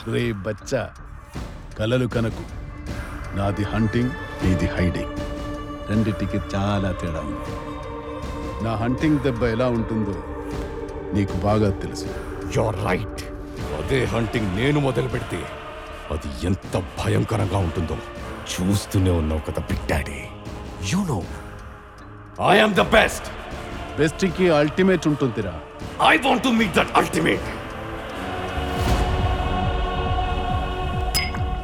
రే బచ్చా, కలలు కనకు. నాది హంటింగ్, నీది హైడింగ్. రెండిటికి చాలా తేడా ఉంది. నా హంటింగ్ దెబ్బ ఎలా ఉంటుందో నీకు బాగా తెలుసు. You're right. అదే హంటింగ్ నేను మొదలు పెడితే అది ఎంత భయంకరంగా ఉంటుందో చూస్తూనే ఉన్నావు కదా big daddy. You know I am the best. బెస్ట్కి అల్టిమేట్ ఉంటుందిరా. I want to meet that ultimate.